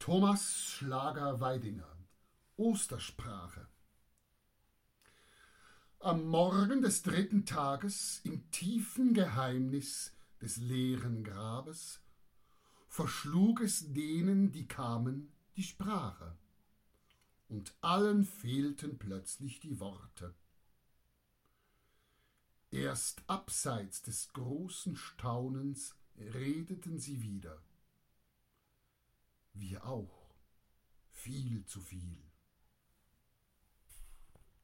Thomas Schlager-Weidinger, Ostersprache. Am Morgen des 3. Tages, im tiefen Geheimnis des leeren Grabes, verschlug es denen, die kamen, die Sprache, und allen fehlten plötzlich die Worte. Erst abseits des großen Staunens redeten sie wieder. Wir auch, viel zu viel.